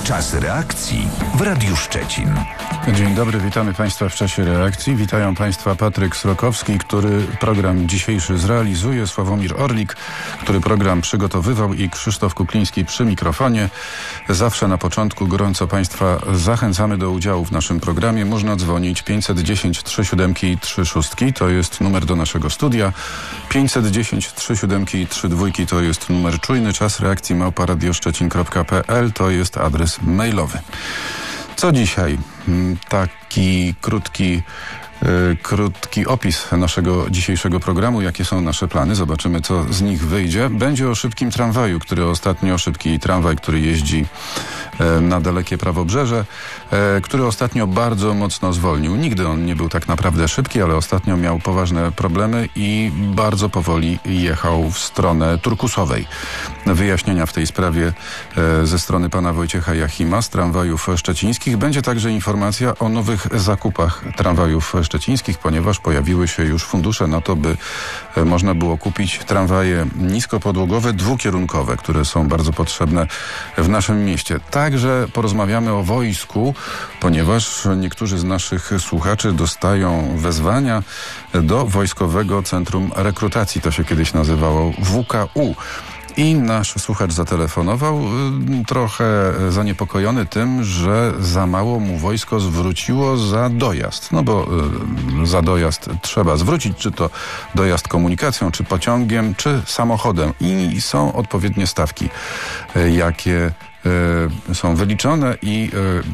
Czas reakcji w Radiu Szczecin. Dzień dobry, witamy Państwa w czasie reakcji. Witają Państwa Patryk Srokowski, który program dzisiejszy zrealizuje, Sławomir Orlik, który program przygotowywał i Krzysztof Kukliński przy mikrofonie. Zawsze na początku gorąco Państwa zachęcamy do udziału w naszym programie. Można dzwonić 510 37 i 36, to jest numer do naszego studia. 510 37 i 32 to jest numer czujny. Czas reakcji @radioszczecin.pl to jest adres mailowy. Co dzisiaj? Taki krótki opis naszego dzisiejszego programu. Jakie są nasze plany? Zobaczymy, co z nich wyjdzie. Będzie o szybkim tramwaju, szybki tramwaj, który jeździ na dalekie prawobrzeże, który ostatnio bardzo mocno zwolnił. Nigdy on nie był tak naprawdę szybki, ale ostatnio miał poważne problemy i bardzo powoli jechał w stronę turkusowej. Wyjaśnienia w tej sprawie ze strony pana Wojciecha Jachima z tramwajów szczecińskich. Będzie także informacja o nowych zakupach tramwajów szczecińskich, ponieważ pojawiły się już fundusze na to, by można było kupić tramwaje niskopodłogowe, dwukierunkowe, które są bardzo potrzebne w naszym mieście. Także porozmawiamy o wojsku, ponieważ niektórzy z naszych słuchaczy dostają wezwania do Wojskowego Centrum Rekrutacji. To się kiedyś nazywało WKU. I nasz słuchacz zatelefonował trochę zaniepokojony tym, że za mało mu wojsko zwróciło za dojazd. No bo za dojazd trzeba zwrócić, czy to dojazd komunikacją, czy pociągiem, czy samochodem. I są odpowiednie stawki, jakie są wyliczone i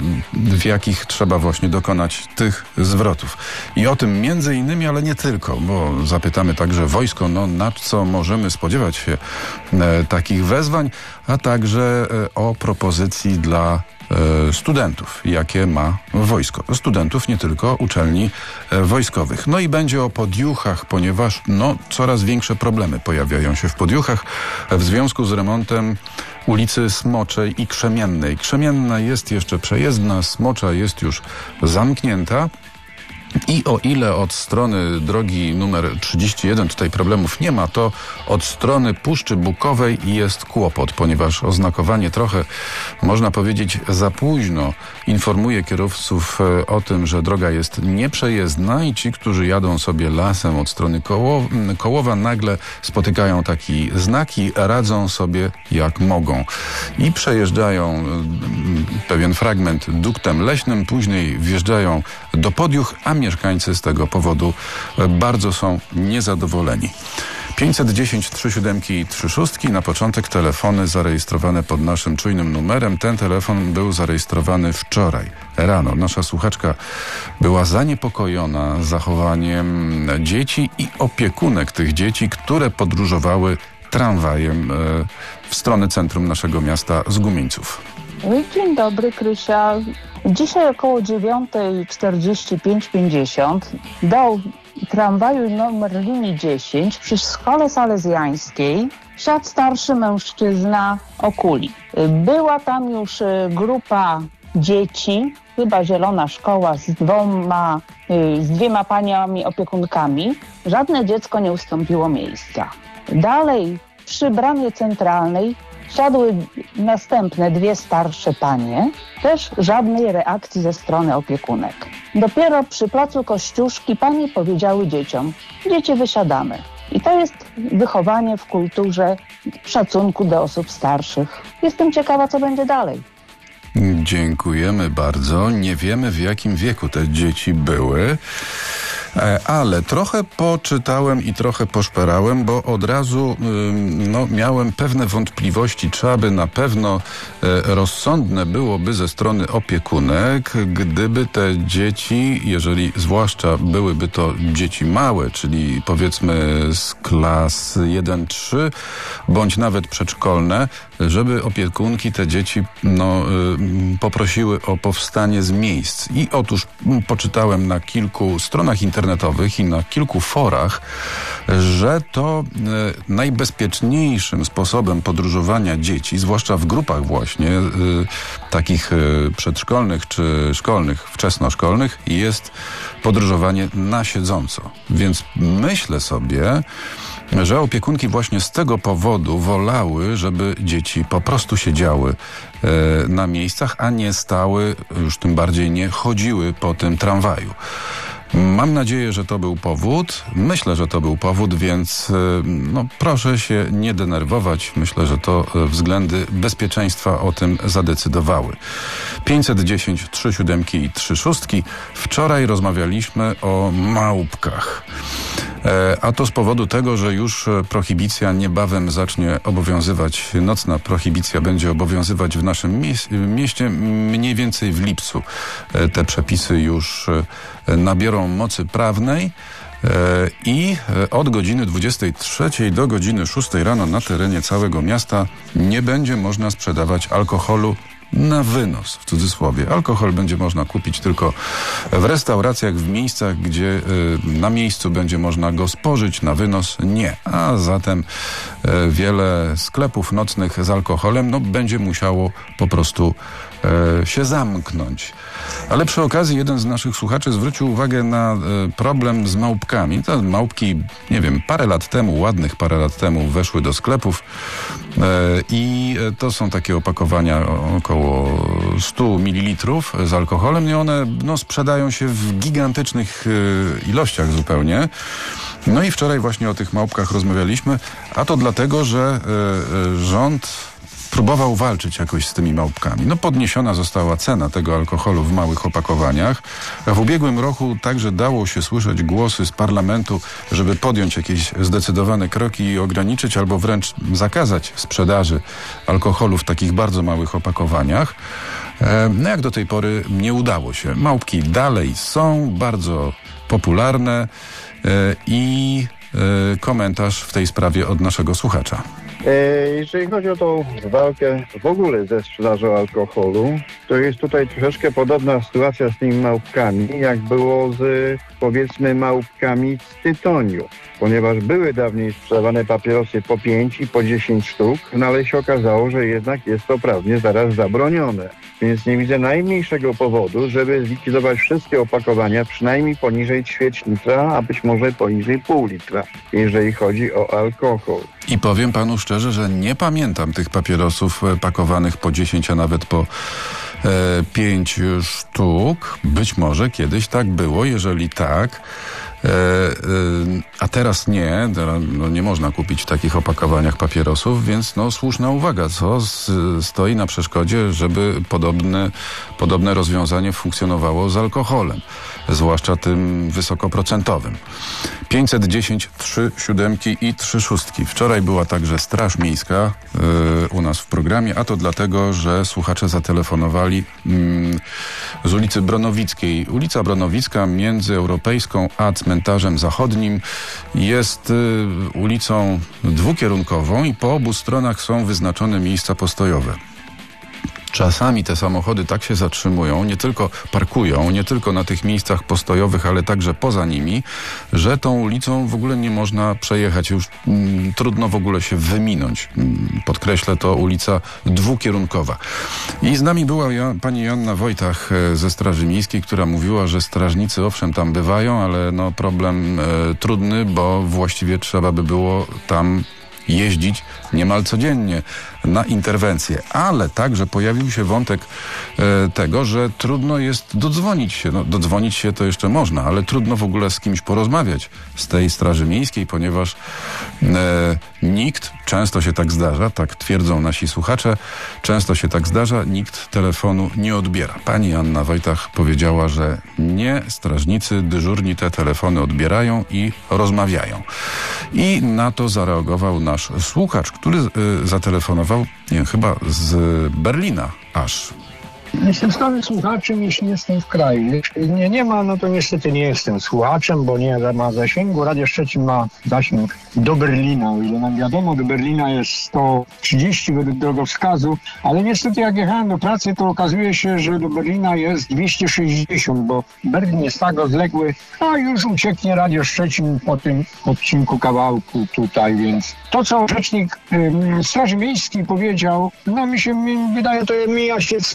w jakich trzeba właśnie dokonać tych zwrotów. I o tym między innymi, ale nie tylko, bo zapytamy także wojsko, na co możemy spodziewać się takich wezwań, a także o propozycji dla studentów, jakie ma wojsko. Studentów, nie tylko uczelni wojskowych. No i będzie o Podjuchach, ponieważ coraz większe problemy pojawiają się w Podjuchach w związku z remontem ulicy Smoczej i Krzemiennej. Krzemienna jest jeszcze przejezdna, Smocza jest już zamknięta. I o ile od strony drogi numer 31 tutaj problemów nie ma, to od strony Puszczy Bukowej jest kłopot, ponieważ oznakowanie trochę, można powiedzieć, za późno informuje kierowców o tym, że droga jest nieprzejezdna i ci, którzy jadą sobie lasem od strony Kołowa, nagle spotykają taki znak i radzą sobie jak mogą. I przejeżdżają pewien fragment duktem leśnym, później wjeżdżają do Podjuch, a mieszkańcy z tego powodu bardzo są niezadowoleni. 510 37 i 36. Na początek telefony zarejestrowane pod naszym czujnym numerem. Ten telefon był zarejestrowany wczoraj rano. Nasza słuchaczka była zaniepokojona zachowaniem dzieci i opiekunek tych dzieci, które podróżowały tramwajem w stronę centrum naszego miasta z Gumieńców. Dzień dobry, Krysia. Dzisiaj około 9:45-50 do tramwaju numer linii 10 przy Szkole Salezjańskiej wsiadł starszy mężczyzna o kuli. Była tam już grupa dzieci, chyba zielona szkoła z dwiema paniami opiekunkami. Żadne dziecko nie ustąpiło miejsca. Dalej przy bramie centralnej wsiadły następne dwie starsze panie, też żadnej reakcji ze strony opiekunek. Dopiero przy placu Kościuszki panie powiedziały dzieciom: dzieci, wysiadamy. I to jest wychowanie w kulturze szacunku do osób starszych. Jestem ciekawa, co będzie dalej. Dziękujemy bardzo. Nie wiemy, w jakim wieku te dzieci były, ale trochę poczytałem i trochę poszperałem, bo od razu miałem pewne wątpliwości, czy aby na pewno rozsądne byłoby ze strony opiekunek, gdyby te dzieci, jeżeli zwłaszcza byłyby to dzieci małe, czyli powiedzmy z klas 1-3, bądź nawet przedszkolne, żeby opiekunki te dzieci poprosiły o powstanie z miejsc. I otóż poczytałem na kilku stronach internetowych i na kilku forach, że to najbezpieczniejszym sposobem podróżowania dzieci, zwłaszcza w grupach właśnie takich przedszkolnych czy szkolnych, wczesnoszkolnych, jest podróżowanie na siedząco. Więc myślę sobie, że opiekunki właśnie z tego powodu wolały, żeby dzieci po prostu siedziały na miejscach, a nie stały, już tym bardziej nie chodziły po tym tramwaju. Mam nadzieję, że to był powód. Myślę, że to był powód, więc proszę się nie denerwować. Myślę, że to względy bezpieczeństwa o tym zadecydowały. 510 3 siódemki i 3 szóstki. Wczoraj rozmawialiśmy o małpkach. A to z powodu tego, że już prohibicja niebawem zacznie obowiązywać, nocna prohibicja będzie obowiązywać w naszym mieście mniej więcej w lipcu. Te przepisy już nabiorą mocy prawnej i od godziny 23 do godziny 6 rano na terenie całego miasta nie będzie można sprzedawać alkoholu na wynos, w cudzysłowie. Alkohol będzie można kupić tylko w restauracjach, w miejscach, gdzie na miejscu będzie można go spożyć, na wynos nie. A zatem wiele sklepów nocnych z alkoholem będzie musiało po prostu się zamknąć. Ale przy okazji jeden z naszych słuchaczy zwrócił uwagę na problem z małpkami. Te małpki, nie wiem, ładnych parę lat temu weszły do sklepów i to są takie opakowania około 100 ml z alkoholem i one sprzedają się w gigantycznych ilościach zupełnie. No i wczoraj właśnie o tych małpkach rozmawialiśmy, a to dlatego, że rząd próbował walczyć jakoś z tymi małpkami. Podniesiona została cena tego alkoholu w małych opakowaniach. W ubiegłym roku także dało się słyszeć głosy z parlamentu, żeby podjąć jakieś zdecydowane kroki i ograniczyć albo wręcz zakazać sprzedaży alkoholu w takich bardzo małych opakowaniach. Jak do tej pory nie udało się. Małpki dalej są bardzo popularne i komentarz w tej sprawie od naszego słuchacza. Jeżeli chodzi o tą walkę w ogóle ze sprzedażą alkoholu, to jest tutaj troszeczkę podobna sytuacja z tymi małpkami, jak było z, powiedzmy, małpkami z tytoniu. Ponieważ były dawniej sprzedawane papierosy po 5 i po 10 sztuk, ale się okazało, że jednak jest to prawnie zaraz zabronione. Więc nie widzę najmniejszego powodu, żeby zlikwidować wszystkie opakowania przynajmniej poniżej ćwierć litra, a być może poniżej pół litra, jeżeli chodzi o alkohol. I powiem panu szczerze, że nie pamiętam tych papierosów pakowanych po 10, a nawet po 5 sztuk. Być może kiedyś tak było, jeżeli tak. A teraz nie, nie można kupić w takich opakowaniach papierosów, więc słuszna uwaga, co stoi na przeszkodzie, żeby podobne rozwiązanie funkcjonowało z alkoholem, zwłaszcza tym wysokoprocentowym. 510 3 siódemki i 3 szóstki. Wczoraj była także Straż Miejska u nas w programie, a to dlatego, że słuchacze zatelefonowali z ulicy Bronowickiej. Ulica Bronowicka między Europejską a Cmentarzem Zachodnim jest ulicą dwukierunkową i po obu stronach są wyznaczone miejsca postojowe. Czasami te samochody tak się zatrzymują, nie tylko parkują, nie tylko na tych miejscach postojowych, ale także poza nimi, że tą ulicą w ogóle nie można przejechać. Już trudno w ogóle się wyminąć. Podkreślę, to ulica dwukierunkowa. I z nami była pani Joanna Wojtach ze Straży Miejskiej, która mówiła, że strażnicy owszem tam bywają, ale problem trudny, bo właściwie trzeba by było tam jeździć niemal codziennie na interwencję, ale także pojawił się wątek tego, że trudno jest dodzwonić się. Dodzwonić się to jeszcze można, ale trudno w ogóle z kimś porozmawiać z tej Straży Miejskiej, ponieważ nikt, często się tak zdarza, tak twierdzą nasi słuchacze, często się tak zdarza, nikt telefonu nie odbiera. Pani Anna Wojtach powiedziała, że nie, strażnicy dyżurni te telefony odbierają i rozmawiają. I na to zareagował nasz słuchacz, który zatelefonował, chyba z Berlina aż. Jestem stałym słuchaczem, jeśli jestem w kraju. Jeśli mnie nie ma, to niestety nie jestem słuchaczem, bo nie ma zasięgu. Radio Szczecin ma zasięg do Berlina. O ile nam wiadomo, do Berlina jest 130 według drogowskazu, ale niestety jak jechałem do pracy, to okazuje się, że do Berlina jest 260, bo Berlin jest tak odległy, a już ucieknie Radio Szczecin po tym odcinku kawałku tutaj, więc to, co rzecznik Straży Miejskiej powiedział, mi się wydaje, to mija się z prawdą.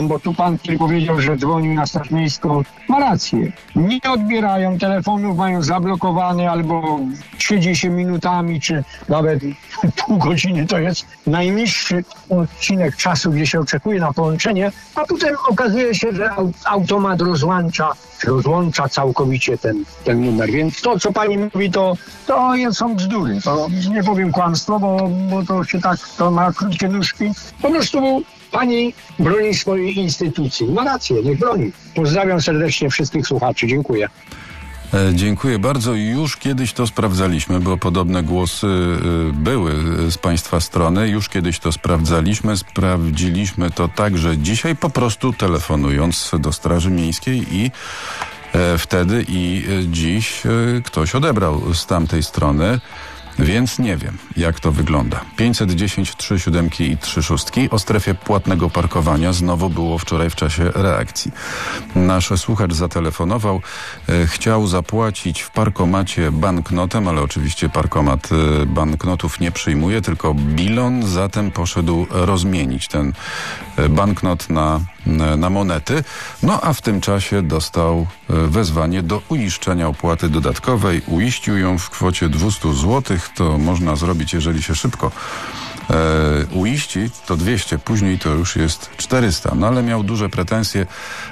odbierają, bo tu pan, który powiedział, że dzwonił na Straż Miejską, ma rację. Nie odbierają telefonów, mają zablokowane albo siedzi się minutami, czy nawet pół godziny. To jest najniższy odcinek czasu, gdzie się oczekuje na połączenie, a potem okazuje się, że automat rozłącza całkowicie ten numer. Więc to, co pani mówi, to są bzdury. To nie powiem kłamstwo, bo to się tak, to ma krótkie nóżki. Po prostu pani broni swojej instytucji. Ma rację, niech broni. Pozdrawiam serdecznie wszystkich słuchaczy. Dziękuję. Dziękuję bardzo. Już kiedyś to sprawdzaliśmy, bo podobne głosy były z państwa strony. Już kiedyś to sprawdzaliśmy. Sprawdziliśmy to także dzisiaj, po prostu telefonując do Straży Miejskiej i wtedy i dziś ktoś odebrał z tamtej strony. Więc nie wiem, jak to wygląda. 510 3 siódemki i 3 szóstki. O strefie płatnego parkowania znowu było wczoraj w czasie reakcji. Nasz słuchacz zatelefonował, chciał zapłacić w parkomacie banknotem, ale oczywiście parkomat banknotów nie przyjmuje, tylko bilon, zatem poszedł rozmienić ten banknot na monety. No a w tym czasie dostał wezwanie do uiszczenia opłaty dodatkowej. Uiścił ją w kwocie 200 zł. To można zrobić, jeżeli się szybko uiści, to 200, później to już jest 400. No ale miał duże pretensje,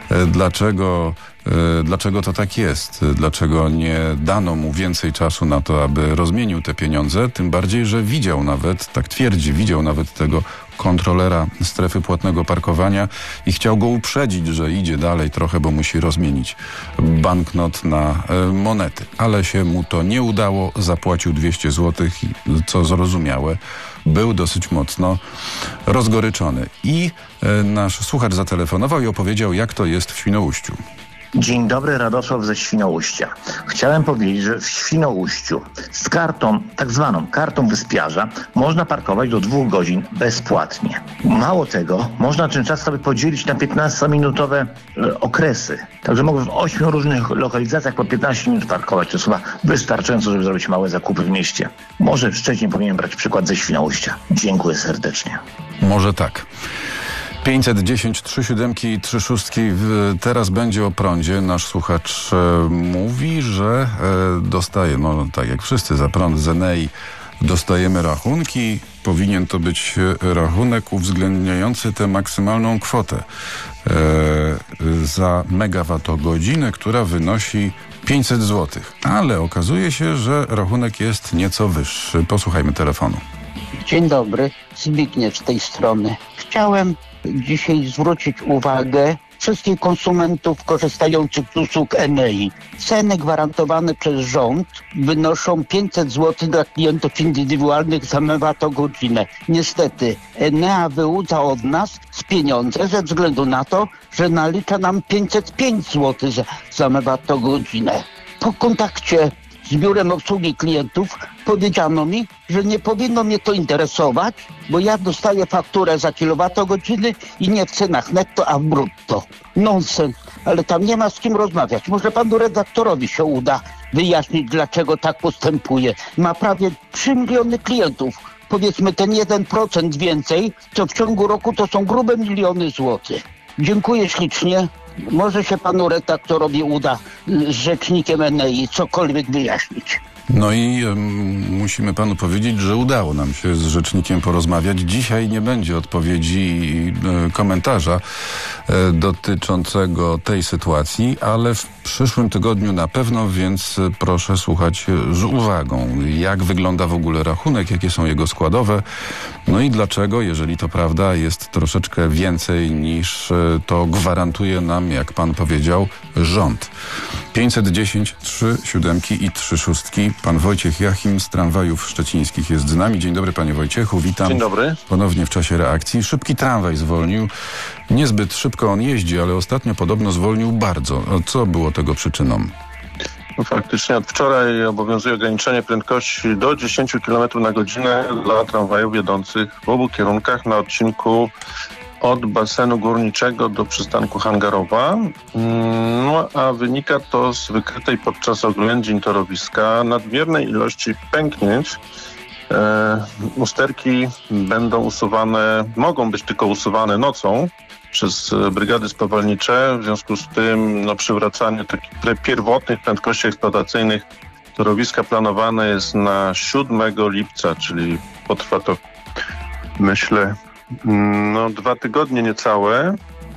dlaczego to tak jest, dlaczego nie dano mu więcej czasu na to, aby rozmienił te pieniądze, tym bardziej, że widział nawet, tak twierdzi, widział nawet tego kontrolera strefy płatnego parkowania i chciał go uprzedzić, że idzie dalej trochę, bo musi rozmienić banknot na monety. Ale się mu to nie udało, zapłacił 200 zł, co zrozumiałe. Był dosyć mocno rozgoryczony. I nasz słuchacz zatelefonował i opowiedział, jak to jest w Świnoujściu. Dzień dobry, Radosław ze Świnoujścia. Chciałem powiedzieć, że w Świnoujściu z kartą, tak zwaną kartą wyspiarza, można parkować do 2 godzin bezpłatnie. Mało tego, można ten czas sobie podzielić na 15-minutowe okresy. Także mogę w 8 różnych lokalizacjach po 15 minut parkować. To jest chyba wystarczająco, żeby zrobić małe zakupy w mieście. Może w Szczecinie powinien brać przykład ze Świnoujścia. Dziękuję serdecznie. Może tak. 510 3 siódemki i 3 szóstki. Teraz będzie o prądzie. Nasz słuchacz mówi, że dostaje, no tak jak wszyscy za prąd z Enei dostajemy rachunki. Powinien to być rachunek uwzględniający tę maksymalną kwotę za megawattogodzinę, która wynosi 500 zł. Ale okazuje się, że rachunek jest nieco wyższy. Posłuchajmy telefonu. Dzień dobry, Zbigniew z tej strony. Chciałem dzisiaj zwrócić uwagę wszystkich konsumentów korzystających z usług Enei. Ceny gwarantowane przez rząd wynoszą 500 zł dla klientów indywidualnych za megawattogodzinę. Niestety Enea wyłudza od nas z pieniądze ze względu na to, że nalicza nam 505 zł za megawattogodzinę. Po kontakcie z biurem obsługi klientów powiedziano mi, że nie powinno mnie to interesować, bo ja dostaję fakturę za kilowatogodziny i nie w cenach netto, a w brutto. Nonsens, ale tam nie ma z kim rozmawiać. Może panu redaktorowi się uda wyjaśnić, dlaczego tak postępuje. Ma prawie 3 miliony klientów. Powiedzmy ten 1% więcej, co w ciągu roku to są grube miliony złotych. Dziękuję ślicznie. Może się panu redaktorowi uda z rzecznikiem Enei cokolwiek wyjaśnić. No i musimy panu powiedzieć, że udało nam się z rzecznikiem porozmawiać. Dzisiaj nie będzie odpowiedzi i komentarza dotyczącego tej sytuacji, ale w przyszłym tygodniu na pewno, więc proszę słuchać z uwagą, jak wygląda w ogóle rachunek, jakie są jego składowe, no i dlaczego, jeżeli to prawda, jest troszeczkę więcej niż to gwarantuje nam, jak pan powiedział, rząd. 510 3 siódemki i 3 szóstki. Pan Wojciech Jachim z Tramwajów Szczecińskich jest z nami. Dzień dobry, panie Wojciechu, witam. Dzień dobry. Ponownie w czasie reakcji. Szybki tramwaj zwolnił. Niezbyt szybko on jeździ, ale ostatnio podobno zwolnił bardzo. Co było tego przyczyną? No, faktycznie od wczoraj obowiązuje ograniczenie prędkości do 10 km na godzinę dla tramwajów jadących w obu kierunkach na odcinku od basenu górniczego do przystanku Hangarowa. No a wynika to z wykrytej podczas oględzin torowiska nadmiernej ilości pęknięć. Usterki będą usuwane, mogą być tylko usuwane nocą, przez brygady spawalnicze. W związku z tym przywracanie takich pierwotnych prędkości eksploatacyjnych torowiska planowane jest na 7 lipca, czyli potrwa to, myślę, 2 tygodnie niecałe.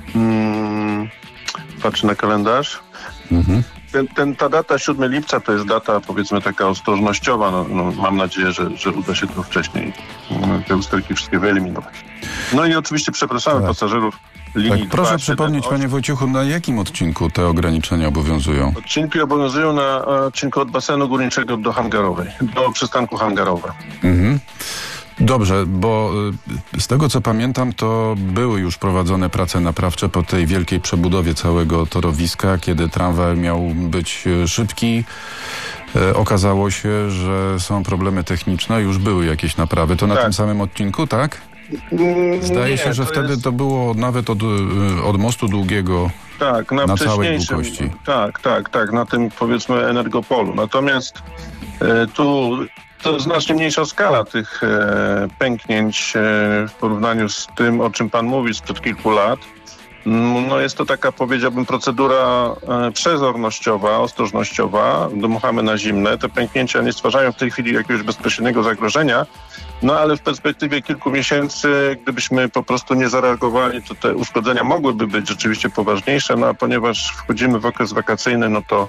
Patrzę na kalendarz. Ta data 7 lipca to jest data, powiedzmy, taka ostrożnościowa. Mam nadzieję, że uda się to wcześniej te usterki wszystkie wyeliminować. No i oczywiście przepraszamy pasażerów linii 2. Proszę przypomnieć, panie Wojciechu, na jakim odcinku te ograniczenia obowiązują? Odcinki obowiązują na odcinku od basenu górniczego do hangarowej, do przystanku hangarowe. Dobrze, bo z tego co pamiętam, to były już prowadzone prace naprawcze po tej wielkiej przebudowie całego torowiska, kiedy tramwaj miał być szybki. Okazało się, że są problemy techniczne, już były jakieś naprawy. To na tym samym odcinku, tak? Zdaje się, że wtedy to było nawet od mostu długiego na całej długości. Tak, na tym, powiedzmy, energopolu. Natomiast tu to znacznie mniejsza skala tych pęknięć w porównaniu z tym, o czym pan mówi sprzed kilku lat. Jest to taka, powiedziałbym, procedura przezornościowa, ostrożnościowa. Dmuchamy na zimne. Te pęknięcia nie stwarzają w tej chwili jakiegoś bezpośredniego zagrożenia, ale w perspektywie kilku miesięcy, gdybyśmy po prostu nie zareagowali, to te uszkodzenia mogłyby być rzeczywiście poważniejsze, a ponieważ wchodzimy w okres wakacyjny,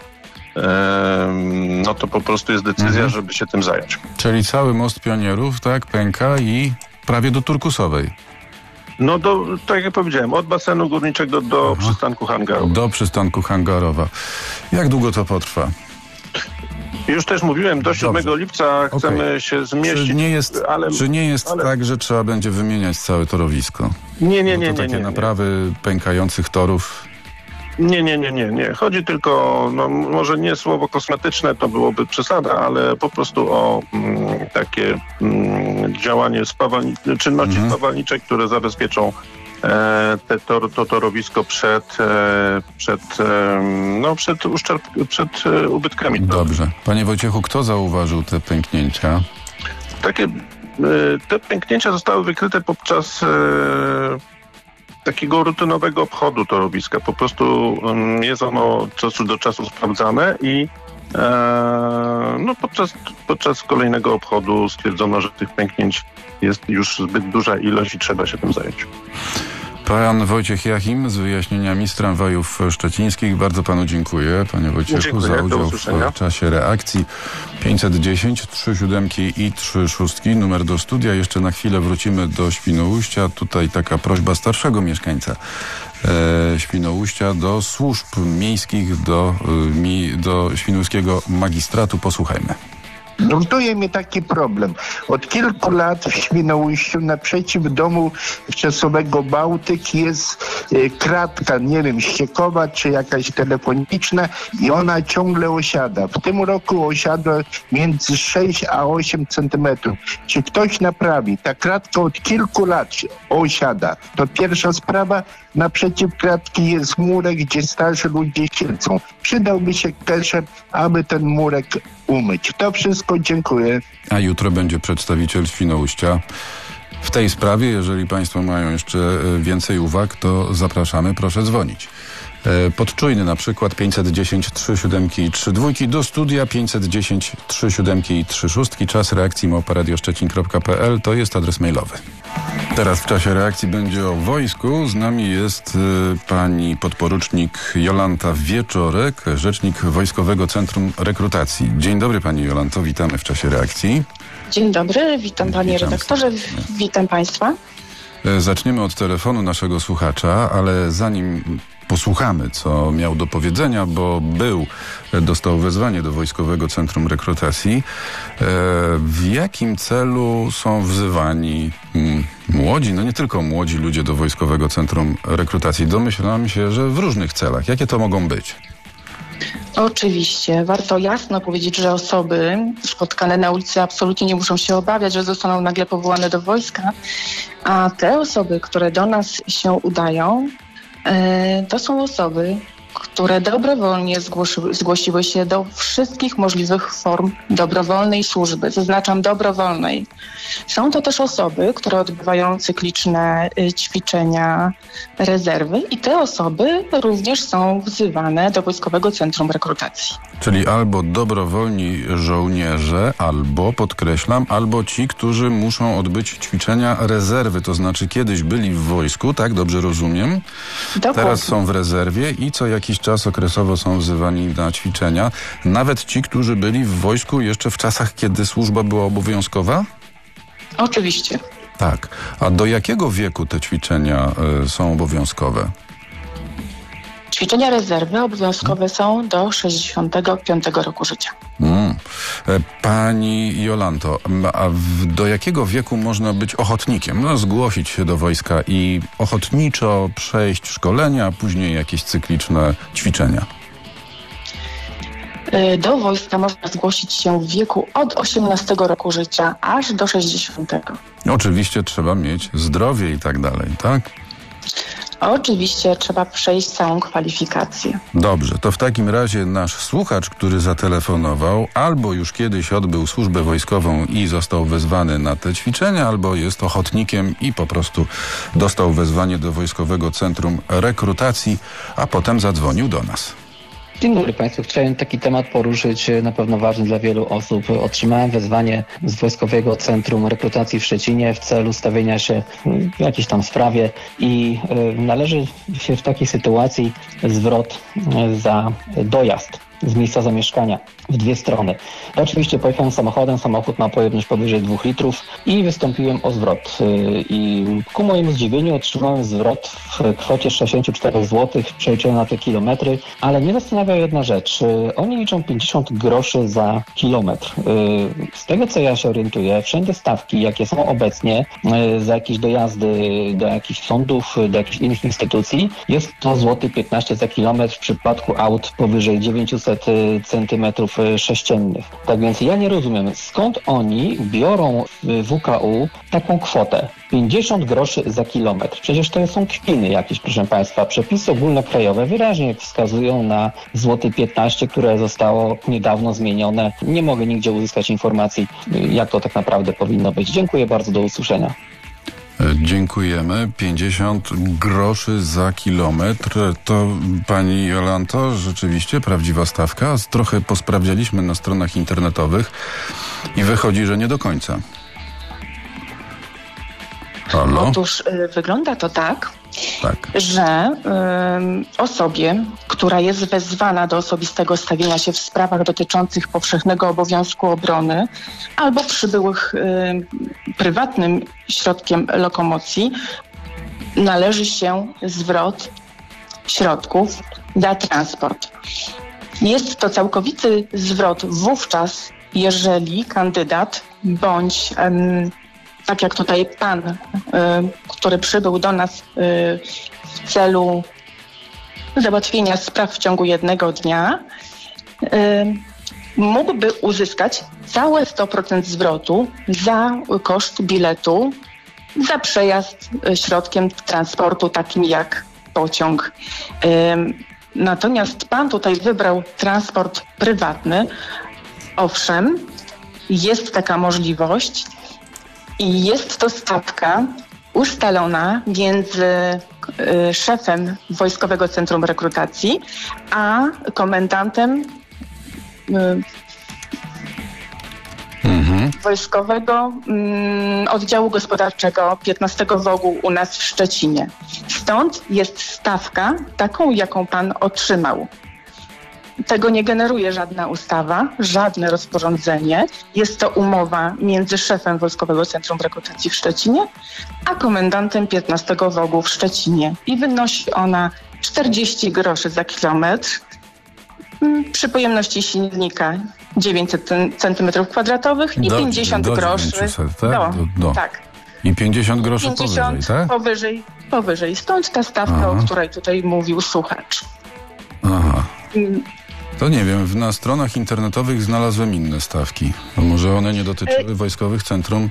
to po prostu jest decyzja, żeby się tym zająć. Czyli cały most Pionierów, tak, pęka i prawie do turkusowej. Tak jak powiedziałem, od basenu górniczego do przystanku hangarowa. Do przystanku hangarowa. Jak długo to potrwa? Już też mówiłem, do 7 lipca chcemy się zmieścić. Czy nie jest tak, że trzeba będzie wymieniać całe torowisko? Nie. Takie naprawy pękających torów. Nie. Chodzi tylko, może nie słowo kosmetyczne, to byłoby przesada, ale po prostu o takie działanie czynności spawalnicze, które zabezpieczą to torowisko przed ubytkami. Dobrze. Panie Wojciechu, kto zauważył te pęknięcia? Te pęknięcia zostały wykryte podczas takiego rutynowego obchodu torowiska. Po prostu jest ono od czasu do czasu sprawdzane i podczas kolejnego obchodu stwierdzono, że tych pęknięć jest już zbyt duża ilość i trzeba się tym zająć. Pan Wojciech Jachim z wyjaśnieniami z tramwajów szczecińskich. Bardzo panu dziękuję, panie Wojciechu, za udział w czasie reakcji. 510 37 i 36 numer do studia. Jeszcze na chwilę wrócimy do Świnoujścia. Tutaj taka prośba starszego mieszkańca Świnoujścia do służb miejskich, do świnoujskiego magistratu. Posłuchajmy. Nurtuje mnie taki problem. Od kilku lat w Świnoujściu naprzeciw domu wczesowego Bałtyk jest kratka, nie wiem, ściekowa czy jakaś telefoniczna i ona ciągle osiada. W tym roku osiada między 6 a 8 centymetrów. Czy ktoś naprawi? Ta kratka od kilku lat osiada. To pierwsza sprawa. Naprzeciw kratki jest murek, gdzie starsi ludzie siedzą. Przydałby się keszer, aby ten murek umyć. To wszystko, dziękuję. A jutro będzie przedstawiciel Świnoujścia w tej sprawie. Jeżeli państwo mają jeszcze więcej uwag, to zapraszamy, proszę dzwonić. Podczujny na przykład 510 37 i 32 do studia 510 37 i 36. Czas reakcji @radioszczecin.pl to jest adres mailowy. Teraz w czasie reakcji będzie o wojsku. Z nami jest pani podporucznik Jolanta Wieczorek, rzecznik Wojskowego Centrum Rekrutacji. Dzień dobry pani Jolanto, witamy w czasie reakcji. Dzień dobry, witam panie redaktorze, witam państwa. Zaczniemy od telefonu naszego słuchacza, ale zanim posłuchamy, co miał do powiedzenia, bo dostał wezwanie do Wojskowego Centrum Rekrutacji. W jakim celu są wzywani młodzi, nie tylko młodzi ludzie do Wojskowego Centrum Rekrutacji? Domyślam się, że w różnych celach. Jakie to mogą być? Oczywiście. Warto jasno powiedzieć, że osoby spotkane na ulicy absolutnie nie muszą się obawiać, że zostaną nagle powołane do wojska, a te osoby, które do nas się udają, to są osoby, które dobrowolnie zgłosiły się do wszystkich możliwych form dobrowolnej służby, zaznaczam dobrowolnej. Są to też osoby, które odbywają cykliczne ćwiczenia rezerwy i te osoby również są wzywane do Wojskowego Centrum Rekrutacji. Czyli albo dobrowolni żołnierze, albo, podkreślam, albo ci, którzy muszą odbyć ćwiczenia rezerwy, to znaczy kiedyś byli w wojsku, tak? Dobrze rozumiem? Dokładnie. Teraz są w rezerwie i co jakiś czas okresowo są wzywani na ćwiczenia. Nawet ci, którzy byli w wojsku jeszcze w czasach, kiedy służba była obowiązkowa? Oczywiście. Tak. A do jakiego wieku te ćwiczenia są obowiązkowe? Ćwiczenia rezerwy obowiązkowe są do 65 roku życia. Pani Jolanto, do jakiego wieku można być ochotnikiem? No, zgłosić się do wojska i ochotniczo przejść szkolenia, a później jakieś cykliczne ćwiczenia. Do wojska można zgłosić się w wieku od 18 roku życia aż do 60. Oczywiście trzeba mieć zdrowie i tak dalej, tak? Oczywiście trzeba przejść całą kwalifikację. Dobrze, to w takim razie nasz słuchacz, który zatelefonował, albo już kiedyś odbył służbę wojskową i został wezwany na te ćwiczenia, albo jest ochotnikiem i po prostu dostał wezwanie do Wojskowego Centrum Rekrutacji, a potem zadzwonił do nas. Dzień dobry Państwu. Chciałem taki temat poruszyć, na pewno ważny dla wielu osób. Otrzymałem wezwanie z Wojskowego Centrum Rekrutacji w Szczecinie w celu stawienia się w jakiejś tam sprawie i należy się w takiej sytuacji zwrot za dojazd z miejsca zamieszkania w dwie strony. Ja oczywiście pojechałem samochodem, samochód ma pojemność powyżej 2 litrów i wystąpiłem o zwrot. I ku mojemu zdziwieniu otrzymałem zwrot w kwocie 64 zł przeliczone na te kilometry, ale mnie zastanawia jedna rzecz. Oni liczą 50 groszy za kilometr. Z tego co ja się orientuję, wszędzie stawki, jakie są obecnie za jakieś dojazdy do jakichś sądów, do jakichś innych instytucji, jest to złoty 15 za kilometr w przypadku aut powyżej 900 centymetrów sześciennych. Tak więc ja nie rozumiem, skąd oni biorą w WKU taką kwotę 50 groszy za kilometr. Przecież to są kpiny jakieś, proszę Państwa. Przepisy ogólnokrajowe wyraźnie wskazują na złoty 15, które zostało niedawno zmienione. Nie mogę nigdzie uzyskać informacji, jak to tak naprawdę powinno być. Dziękuję bardzo, do usłyszenia. Dziękujemy. 50 groszy za kilometr. To pani Jolanto, rzeczywiście prawdziwa stawka. Trochę posprawdzaliśmy na stronach internetowych i wychodzi, że nie do końca. Halo? Otóż wygląda to tak, że osobie, która jest wezwana do osobistego stawienia się w sprawach dotyczących powszechnego obowiązku obrony albo przybyłych prywatnym środkiem lokomocji, należy się zwrot środków za transport. Jest to całkowity zwrot wówczas, jeżeli kandydat bądź tak jak tutaj pan, który przybył do nas w celu załatwienia spraw w ciągu 1 dnia, mógłby uzyskać całe 100% zwrotu za koszt biletu, za przejazd środkiem transportu takim jak pociąg. Natomiast pan tutaj wybrał transport prywatny. Owszem, jest taka możliwość, i jest to stawka ustalona między szefem Wojskowego Centrum Rekrutacji a komendantem Wojskowego Oddziału Gospodarczego 15 WOG-u u nas w Szczecinie. Stąd jest stawka taką, jaką pan otrzymał. Tego nie generuje żadna ustawa, żadne rozporządzenie. Jest to umowa między szefem Wojskowego Centrum Rekrutacji w Szczecinie a komendantem 15 WOG-u w Szczecinie. I wynosi ona 40 groszy za kilometr przy pojemności silnika 900 cm2 i 50 groszy. 900, tak? Tak. I 50 groszy 50 powyżej, tak? Powyżej. Stąd ta stawka, o której tutaj mówił słuchacz. Aha. To nie wiem, na stronach internetowych znalazłem inne stawki. A może one nie dotyczyły Wojskowych Centrum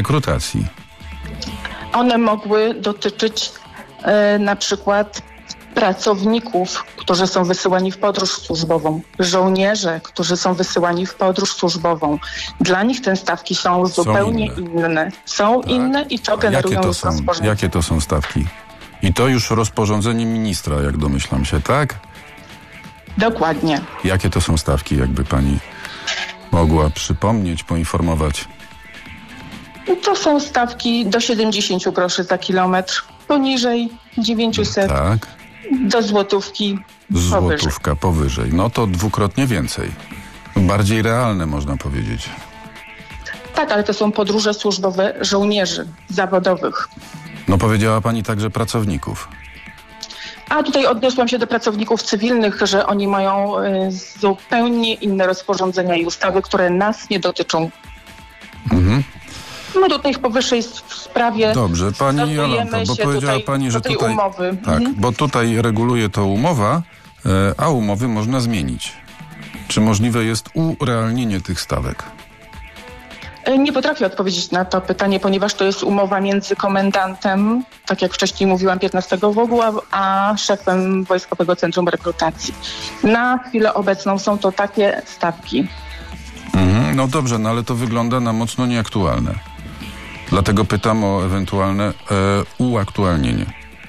Rekrutacji? One mogły dotyczyć na przykład pracowników, którzy są wysyłani w podróż służbową, żołnierze, którzy są wysyłani w podróż służbową. Dla nich te stawki są zupełnie inne. Są inne i to generują rozporządzenia. Jakie to są stawki? I to już rozporządzenie ministra, jak domyślam się, tak? Dokładnie. Jakie to są stawki, jakby pani mogła przypomnieć, poinformować? To są stawki do 70 groszy za kilometr, poniżej 900 tak. Do złotówki Złotówka powyżej. No to dwukrotnie więcej. Bardziej realne, można powiedzieć. Tak, ale to są podróże służbowe żołnierzy zawodowych. No powiedziała pani także pracowników. A tutaj odniosłam się do pracowników cywilnych, że oni mają zupełnie inne rozporządzenia i ustawy, które nas nie dotyczą. Mhm. No do tej powyższej sprawie. Dobrze, pani Jolanto, bo powiedziała pani, że tutaj umowy. Tak, bo tutaj reguluje to umowa, a umowy można zmienić. Czy możliwe jest urealnienie tych stawek? Nie potrafię odpowiedzieć na to pytanie, ponieważ to jest umowa między komendantem, tak jak wcześniej mówiłam, 15 WOGU, a szefem Wojskowego Centrum Rekrutacji. Na chwilę obecną są to takie stawki. No dobrze, no ale to wygląda na mocno nieaktualne. Dlatego pytam o ewentualne uaktualnienie.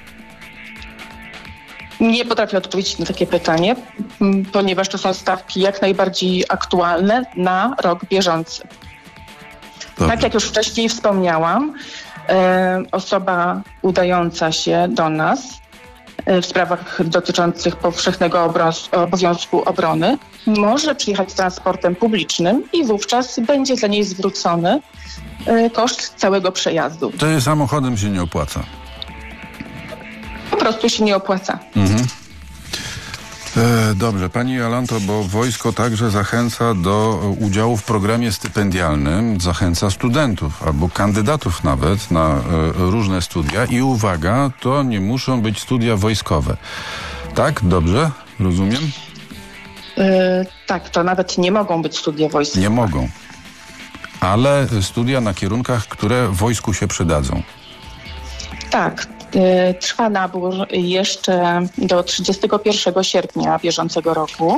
Nie potrafię odpowiedzieć na takie pytanie, ponieważ to są stawki jak najbardziej aktualne na rok bieżący. Dobrze. Tak jak już wcześniej wspomniałam, osoba udająca się do nas w sprawach dotyczących powszechnego obowiązku obrony może przyjechać transportem publicznym i wówczas będzie dla niej zwrócony koszt całego przejazdu. To samochodem się nie opłaca. Po prostu się nie opłaca. Mhm. Dobrze, pani Jolanto, bo wojsko także zachęca do udziału w programie stypendialnym, zachęca studentów albo kandydatów nawet na różne studia i uwaga, to nie muszą być studia wojskowe. Tak? Dobrze? Rozumiem? Tak, to nawet nie mogą być studia wojskowe. Nie mogą. Ale studia na kierunkach, które wojsku się przydadzą. Tak. Trwa nabór jeszcze do 31 sierpnia bieżącego roku.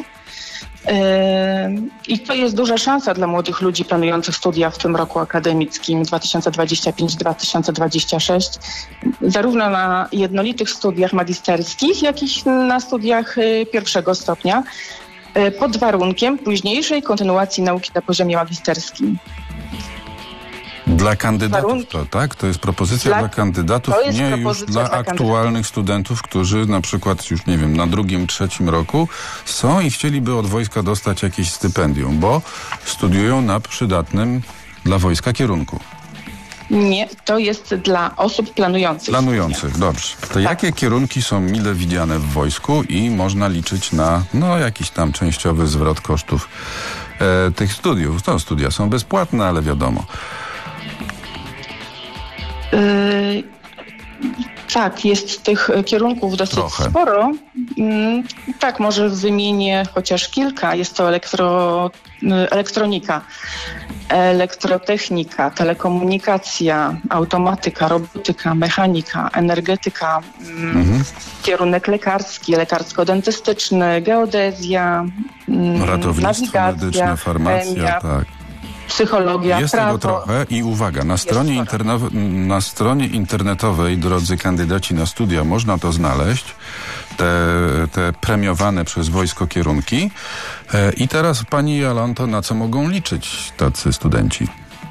I to jest duża szansa dla młodych ludzi planujących studia w tym roku akademickim 2025-2026, zarówno na jednolitych studiach magisterskich, jak i na studiach pierwszego stopnia, pod warunkiem późniejszej kontynuacji nauki na poziomie magisterskim. Dla kandydatów to, tak? To jest propozycja dla kandydatów, nie już dla aktualnych studentów, którzy na przykład już, nie wiem, na drugim, trzecim roku są i chcieliby od wojska dostać jakieś stypendium, bo studiują na przydatnym dla wojska kierunku. Nie, to jest dla osób planujących. Planujących, dobrze. To jakie kierunki są mile widziane w wojsku i można liczyć na, jakiś tam częściowy zwrot kosztów tych studiów? To studia są bezpłatne, ale wiadomo. Tak, jest tych kierunków dosyć sporo. Tak, może wymienię chociaż kilka. Jest to elektronika, elektrotechnika, telekomunikacja, automatyka, robotyka, mechanika, energetyka, kierunek lekarski, lekarsko-dentystyczny, geodezja, ratownictwo medyczne, farmacja, chemia, tak. Psychologia, jest prawo. tego trochę i uwaga, na stronie internetowej, drodzy kandydaci na studia, można to znaleźć, te premiowane przez wojsko kierunki. I teraz pani Jolanto, na co mogą liczyć tacy studenci?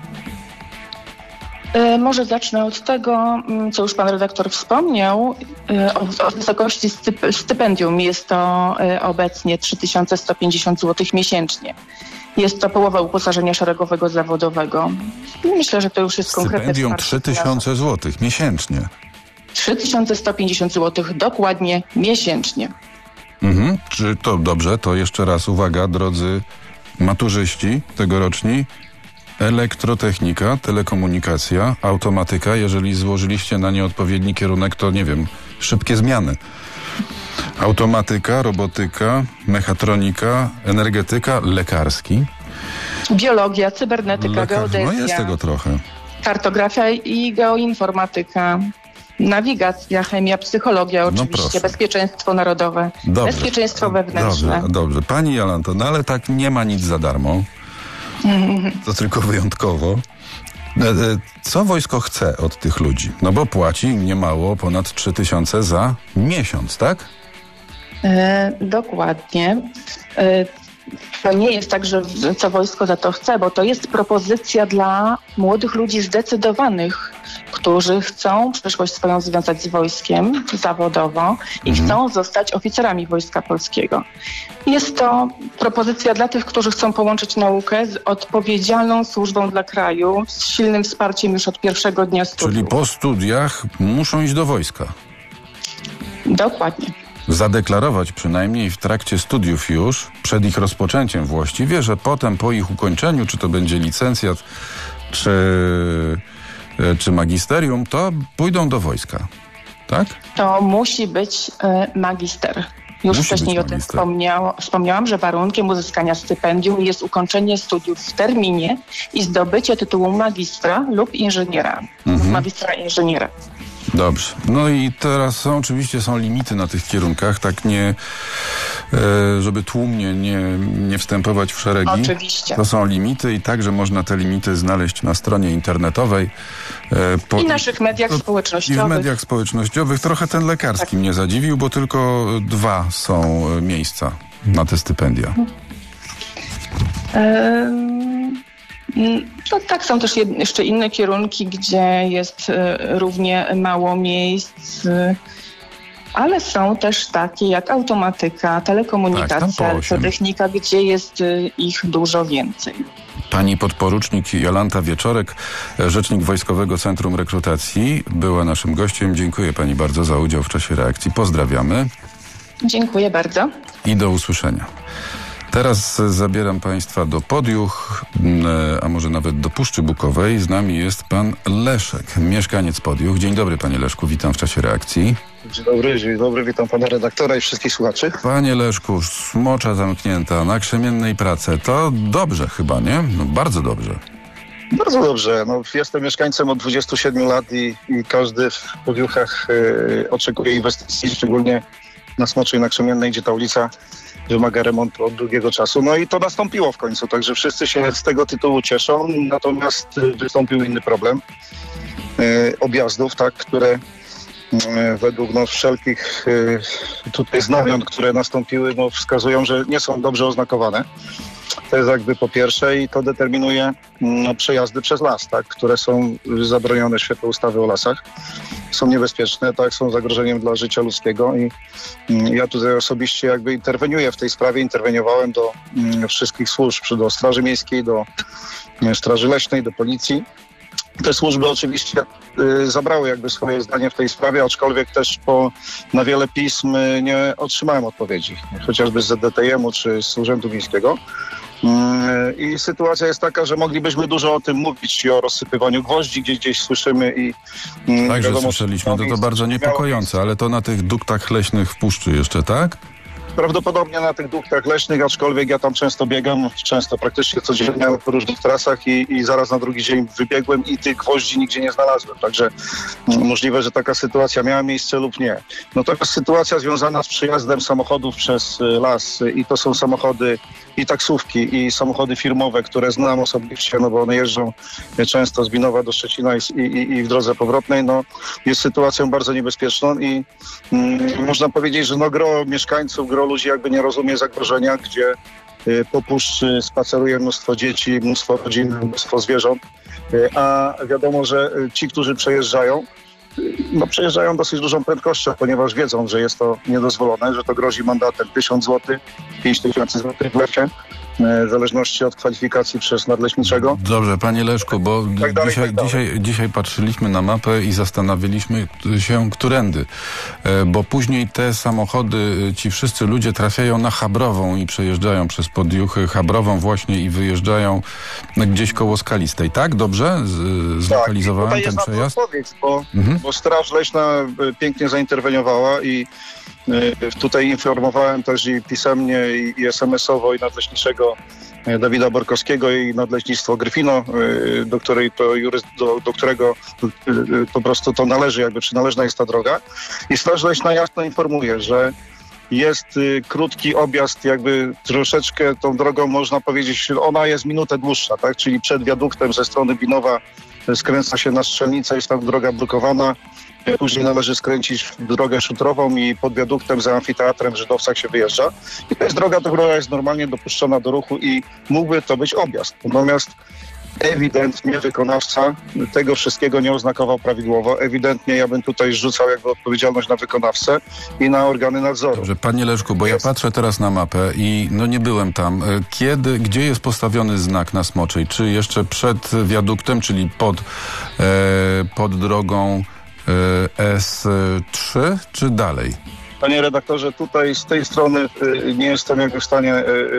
Może zacznę od tego, co już pan redaktor wspomniał, o wysokości stypendium. Jest to obecnie 3150 zł miesięcznie. Jest to połowa uposażenia szeregowego zawodowego. Myślę, że to już jest konkretne stypendium 3000 zł miesięcznie. 3150 zł dokładnie miesięcznie. Czy to dobrze? To jeszcze raz uwaga, drodzy maturzyści tegoroczni. Elektrotechnika, telekomunikacja, automatyka. Jeżeli złożyliście na nie odpowiedni kierunek, to nie wiem, szybkie zmiany. Automatyka, robotyka, mechatronika, energetyka, lekarski. Biologia, cybernetyka, geodezja. No jest tego trochę. Kartografia i geoinformatyka. Nawigacja, chemia, psychologia oczywiście, proszę. bezpieczeństwo narodowe, bezpieczeństwo wewnętrzne. Dobrze. Pani Jolanto, no ale tak nie ma nic za darmo. To tylko wyjątkowo. Co wojsko chce od tych ludzi? No bo płaci im niemało, ponad 3000 za miesiąc, tak? Dokładnie. To nie jest tak, że co wojsko za to chce, bo to jest propozycja dla młodych ludzi zdecydowanych, którzy chcą przyszłość swoją związać z wojskiem zawodowo i chcą zostać oficerami Wojska Polskiego. Jest to propozycja dla tych, którzy chcą połączyć naukę z odpowiedzialną służbą dla kraju, z silnym wsparciem już od pierwszego dnia studiów. Czyli po studiach muszą iść do wojska. Dokładnie. Zadeklarować przynajmniej w trakcie studiów już, przed ich rozpoczęciem właściwie, że potem po ich ukończeniu, czy to będzie licencjat, czy magisterium, to pójdą do wojska. Tak? To musi być magister. Już wcześniej o tym wspomniałam, że warunkiem uzyskania stypendium jest ukończenie studiów w terminie i zdobycie tytułu magistra lub inżyniera, lub magistra inżyniera. Dobrze. No i teraz oczywiście są limity na tych kierunkach, tak nie, żeby tłumnie nie wstępować w szeregi. Oczywiście. To są limity i także można te limity znaleźć na stronie internetowej. I naszych mediach społecznościowych. I w mediach społecznościowych. Trochę ten lekarski mnie zadziwił, bo tylko 2 są miejsca na te stypendia. No tak, są też jeszcze inne kierunki, gdzie jest równie mało miejsc, ale są też takie jak automatyka, telekomunikacja, technika, gdzie jest ich dużo więcej. Pani podporucznik Jolanta Wieczorek, rzecznik Wojskowego Centrum Rekrutacji, była naszym gościem. Dziękuję pani bardzo za udział w czasie reakcji. Pozdrawiamy. Dziękuję bardzo. I do usłyszenia. Teraz zabieram państwa do Podjuch, a może nawet do Puszczy Bukowej. Z nami jest pan Leszek, mieszkaniec Podjuch. Dzień dobry, panie Leszku, witam w czasie reakcji. Dzień dobry, witam pana redaktora i wszystkich słuchaczy. Panie Leszku, smocza zamknięta na krzemiennej pracy. To dobrze chyba, nie? No bardzo dobrze. Bardzo dobrze. No, jestem mieszkańcem od 27 lat i każdy w Podjuchach oczekuje inwestycji, szczególnie na Smoczu i na Krzemiennej, gdzie ta ulica wymaga remontu od długiego czasu. No i to nastąpiło w końcu, także wszyscy się z tego tytułu cieszą. Natomiast wystąpił inny problem objazdów, tak, które według wszelkich tutaj znamion, które nastąpiły, wskazują, że nie są dobrze oznakowane. To jest jakby po pierwsze i to determinuje przejazdy przez las, tak, które są zabronione w świetle ustawy o lasach. Są niebezpieczne, tak, są zagrożeniem dla życia ludzkiego i ja tutaj osobiście jakby interweniuję w tej sprawie, interweniowałem do wszystkich służb, do Straży Miejskiej, do Straży Leśnej, do Policji. Te służby oczywiście zabrały jakby swoje zdanie w tej sprawie, aczkolwiek też na wiele pism nie otrzymałem odpowiedzi, chociażby z ZDTM-u czy z Urzędu Miejskiego. I sytuacja jest taka, że moglibyśmy dużo o tym mówić i o rozsypywaniu gwoździ, gdzieś słyszymy i... Także słyszeliśmy, to bardzo niepokojące, ale to na tych duktach leśnych w puszczy jeszcze, tak? Prawdopodobnie na tych duktach leśnych, aczkolwiek ja tam często biegam, praktycznie codziennie po różnych trasach i zaraz na drugi dzień wybiegłem i tych gwoździ nigdzie nie znalazłem. Także możliwe, że taka sytuacja miała miejsce lub nie. No to jest sytuacja związana z przejazdem samochodów przez las i to są samochody i taksówki i samochody firmowe, które znam osobiście, no bo one jeżdżą często z Binowa do Szczecina i w drodze powrotnej, no jest sytuacją bardzo niebezpieczną i można powiedzieć, że gro mieszkańców, gro ludzi jakby nie rozumie zagrożenia, gdzie po puszczy spaceruje mnóstwo dzieci, mnóstwo rodzin, mnóstwo zwierząt, a wiadomo, że ci, którzy przejeżdżają dosyć dużą prędkością, ponieważ wiedzą, że jest to niedozwolone, że to grozi mandatem 1000 zł, 5000 zł w lesie, w zależności od kwalifikacji przez nadleśniczego. Dobrze, panie Leszku, bo dzisiaj patrzyliśmy na mapę i zastanawialiśmy się, którędy, bo później te samochody, ci wszyscy ludzie trafiają na Chabrową i przejeżdżają przez Podjuchy Chabrową właśnie i wyjeżdżają gdzieś koło Skalistej, tak? Dobrze? Zlokalizowałem tak, ten przejazd? Odpowiedź, bo Straż Leśna pięknie zainterweniowała i tutaj informowałem też i pisemnie, i SMS-owo, i nadleśniczego Dawida Borkowskiego i Nadleśnictwo Gryfino, do którego po prostu to należy, jakby przynależna jest ta droga. I Straż Leśna jasno informuje, że jest krótki objazd, jakby troszeczkę tą drogą, można powiedzieć, ona jest minutę dłuższa, tak? Czyli przed wiaduktem ze strony Binowa skręca się na Strzelnicę, jest tam droga blokowana. Później należy skręcić w drogę szutrową i pod wiaduktem za amfiteatrem w Żydowcach się wyjeżdża. I to jest droga, która jest normalnie dopuszczona do ruchu i mógłby to być objazd. Natomiast ewidentnie wykonawca tego wszystkiego nie oznakował prawidłowo. Ewidentnie ja bym tutaj rzucał jakby odpowiedzialność na wykonawcę i na organy nadzoru. Dobrze, panie Leszku, bo ja patrzę teraz na mapę i nie byłem tam. Gdzie jest postawiony znak na Smoczej? Czy jeszcze przed wiaduktem, czyli pod drogą S3, czy dalej? Panie redaktorze, tutaj z tej strony nie jestem jakby w stanie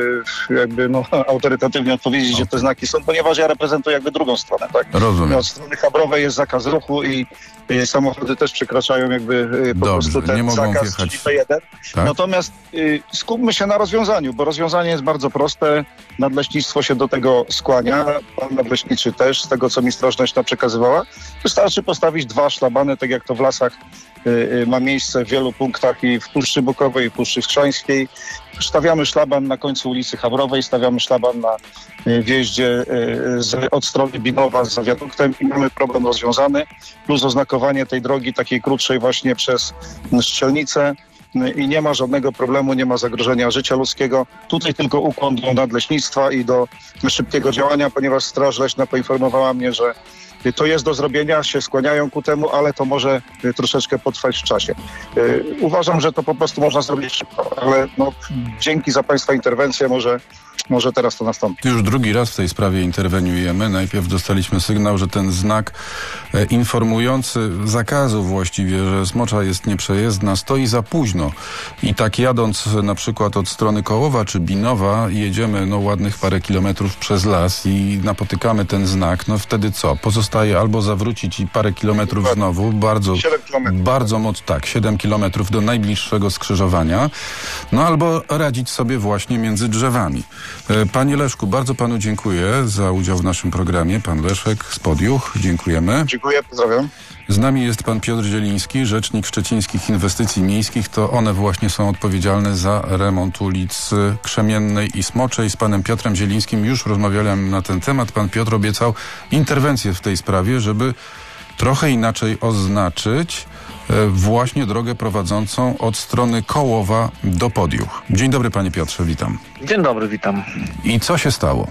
autorytatywnie odpowiedzieć, gdzie te znaki są, ponieważ ja reprezentuję jakby drugą stronę, tak? Rozumiem. Od strony Chabrowej jest zakaz ruchu i samochody też przekraczają jakby po prostu ten nie mogą zakaz, wjechać. czyli P1. Tak? Natomiast skupmy się na rozwiązaniu, bo rozwiązanie jest bardzo proste. Nadleśnictwo się do tego skłania, pan nadleśniczy też, z tego co mi Straż Leśna przekazywała. Wystarczy postawić 2 szlabany, tak jak to w lasach ma miejsce w wielu punktach i w Puszczy Bukowej, i w Puszczy Wstrzańskiej. Stawiamy szlaban na końcu ulicy Chabrowej, stawiamy szlaban na wjeździe od strony Binowa za wiaduktem i mamy problem rozwiązany. Plus oznakowanie tej drogi takiej krótszej właśnie przez Strzelnicę i nie ma żadnego problemu, nie ma zagrożenia życia ludzkiego. Tutaj tylko ukłon do nadleśnictwa i do szybkiego działania, ponieważ Straż Leśna poinformowała mnie, że to jest do zrobienia, się skłaniają ku temu, ale to może troszeczkę potrwać w czasie. Uważam, że to po prostu można zrobić szybko, ale dzięki za państwa interwencję może teraz to nastąpi. Już drugi raz w tej sprawie interweniujemy. Najpierw dostaliśmy sygnał, że ten znak informujący zakazu właściwie, że Smocza jest nieprzejezdna, stoi za późno. I tak jadąc na przykład od strony Kołowa czy Binowa, jedziemy ładnych parę kilometrów przez las i napotykamy ten znak, wtedy co? Pozostaje albo zawrócić i parę kilometrów znowu, bardzo mocno, 7 kilometrów do najbliższego skrzyżowania, albo radzić sobie właśnie między drzewami. Panie Leszku, bardzo panu dziękuję za udział w naszym programie. Pan Leszek z Podjuch, dziękujemy. Dziękuję, pozdrawiam. Z nami jest pan Piotr Zieliński, rzecznik Szczecińskich Inwestycji Miejskich. To one właśnie są odpowiedzialne za remont ulic Krzemiennej i Smoczej. Z panem Piotrem Zielińskim już rozmawiałem na ten temat. Pan Piotr obiecał interwencję w tej sprawie, żeby trochę inaczej oznaczyć właśnie drogę prowadzącą od strony Kołowa do Podjuch. Dzień dobry, panie Piotrze, witam. Dzień dobry, witam. I co się stało?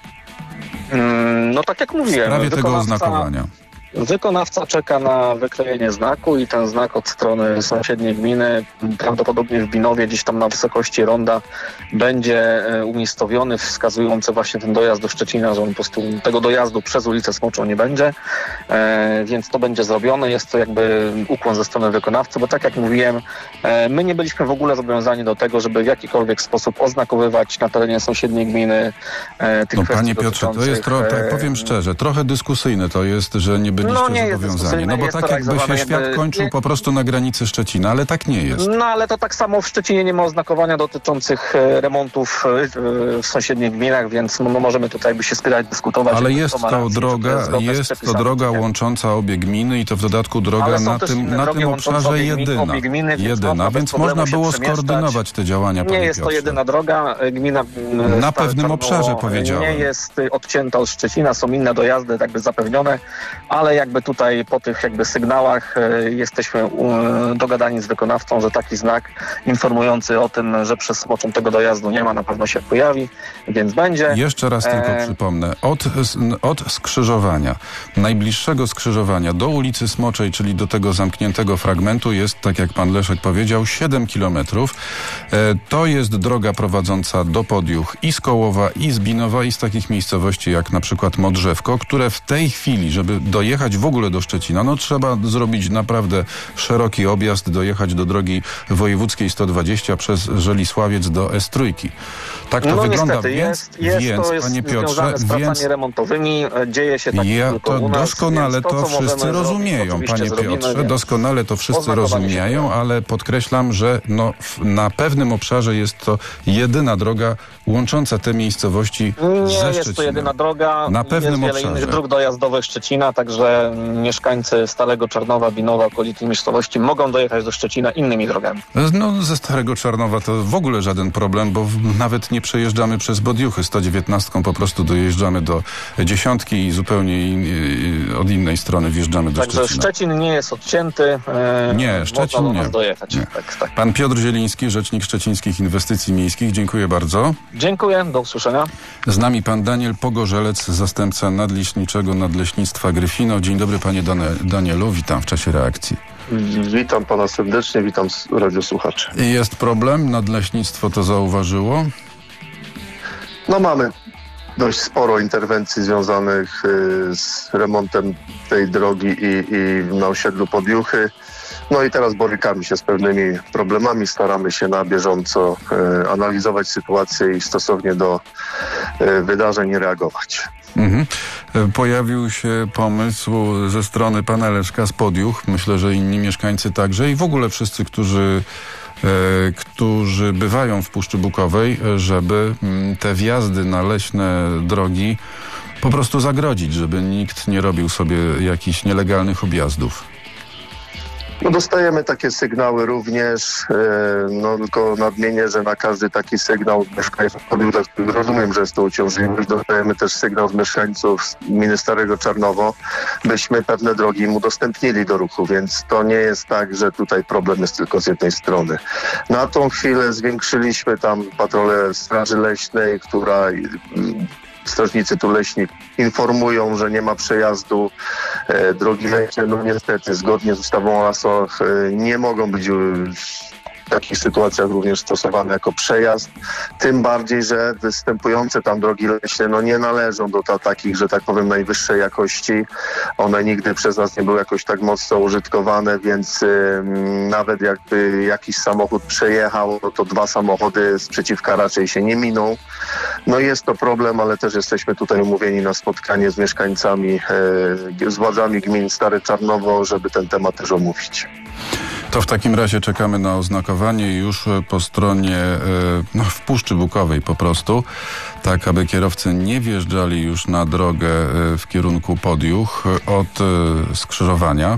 Tak jak mówiłem, w sprawie tego oznakowania. Wykonawca czeka na wyklejenie znaku i ten znak od strony sąsiedniej gminy, prawdopodobnie w Binowie, gdzieś tam na wysokości ronda, będzie umiejscowiony, wskazujący właśnie ten dojazd do Szczecina, że on po prostu tego dojazdu przez ulicę Smoczą nie będzie, więc to będzie zrobione. Jest to jakby ukłon ze strony wykonawcy, bo tak jak mówiłem, my nie byliśmy w ogóle zobowiązani do tego, żeby w jakikolwiek sposób oznakowywać na terenie sąsiedniej gminy tych kwestii. Panie Piotrze, to jest tak powiem szczerze, trochę dyskusyjne to jest, że nie byliście zobowiązani. Bo tak jakby się świat kończył po prostu na granicy Szczecina, ale tak nie jest. Ale to tak samo w Szczecinie nie ma oznakowania dotyczących remontów w sąsiednich gminach, więc możemy tutaj się spierać, dyskutować. Ale jest to droga łącząca obie gminy i to w dodatku droga na tym obszarze jedyna, więc można było skoordynować te działania. Nie jest to jedyna droga. Gmina na pewnym obszarze, powiedziałem. Nie jest odcięta od Szczecina, są inne dojazdy jakby zapewnione, ale jakby tutaj po tych jakby sygnałach jesteśmy dogadani z wykonawcą, że taki znak informujący o tym, że przez Smoczą tego dojazdu nie ma, na pewno się pojawi, więc będzie. Jeszcze raz tylko przypomnę, od skrzyżowania, najbliższego skrzyżowania do ulicy Smoczej, czyli do tego zamkniętego fragmentu jest, tak jak pan Leszek powiedział, 7 kilometrów. To jest droga prowadząca do Podjuch i z Kołowa, i z Binowa, i z takich miejscowości jak na przykład Modrzewko, które w tej chwili, żeby dojechać dojechać w ogóle do Szczecina, no trzeba zrobić naprawdę szeroki objazd, dojechać do drogi wojewódzkiej 120 przez Żelisławiec do S3. Tak to wygląda, niestety, więc to jest panie Piotrze, związane z pracami remontowymi, dzieje się tak tylko u nas, doskonale to wszyscy rozumieją, panie Piotrze, doskonale to wszyscy rozumieją, ale podkreślam, że na pewnym obszarze jest to jedyna droga łącząca te miejscowości ze Szczecinem. Nie jest to jedyna droga, na pewnym jest wiele innych dróg dojazdowych Szczecina, także mieszkańcy Starego Czarnowa, Binowa, okolicznych miejscowości mogą dojechać do Szczecina innymi drogami. No ze Starego Czarnowa to w ogóle żaden problem, bo nawet nie przejeżdżamy przez Bodiuchy. 119 po prostu dojeżdżamy do Dziesiątki i zupełnie od innej strony wjeżdżamy do Szczecina. Także Szczecin nie jest odcięty. Nie, Szczecin nie. Dojechać. Nie. Tak. Pan Piotr Zieliński, rzecznik Szczecińskich Inwestycji Miejskich. Dziękuję bardzo. Dziękuję, do usłyszenia. Z nami pan Daniel Pogorzelec, zastępca nadleśniczego Nadleśnictwa Gryfino. Dzień dobry, panie Danielu, witam w czasie reakcji. Witam pana serdecznie, witam radiosłuchaczy. Jest problem? Nadleśnictwo to zauważyło? No mamy dość sporo interwencji związanych z remontem tej drogi i na osiedlu Podjuchy. No i teraz borykamy się z pewnymi problemami, staramy się na bieżąco analizować sytuację i stosownie do wydarzeń reagować. Pojawił się pomysł ze strony pana Leszka z Podjuch, myślę, że inni mieszkańcy także i w ogóle wszyscy, którzy bywają w Puszczy Bukowej, żeby te wjazdy na leśne drogi po prostu zagrodzić, żeby nikt nie robił sobie jakichś nielegalnych objazdów. No dostajemy takie sygnały również, tylko nadmienię, że na każdy taki sygnał mieszkańców Podjucha, rozumiem, że jest to uciążliwość, dostajemy też sygnał z mieszkańców z gminy Starego Czarnowo, byśmy pewne drogi im udostępnili do ruchu, więc to nie jest tak, że tutaj problem jest tylko z jednej strony. Na tą chwilę zwiększyliśmy tam patrolę Straży Leśnej, która... Strażnicy tu leśni informują, że nie ma przejazdu drogi leśne. No niestety, zgodnie z ustawą o lasach nie mogą być w takich sytuacjach również stosowane jako przejazd. Tym bardziej, że występujące tam drogi leśne nie należą do takich, że tak powiem, najwyższej jakości. One nigdy przez nas nie były jakoś tak mocno użytkowane, więc nawet jakby jakiś samochód przejechał, to 2 samochody sprzeciwka raczej się nie miną. No jest to problem, ale też jesteśmy tutaj umówieni na spotkanie z mieszkańcami, z władzami gmin Stare Czarnowo, żeby ten temat też omówić. To w takim razie czekamy na oznakowanie już po stronie, w Puszczy Bukowej po prostu, tak aby kierowcy nie wjeżdżali już na drogę w kierunku Podjuch od skrzyżowania.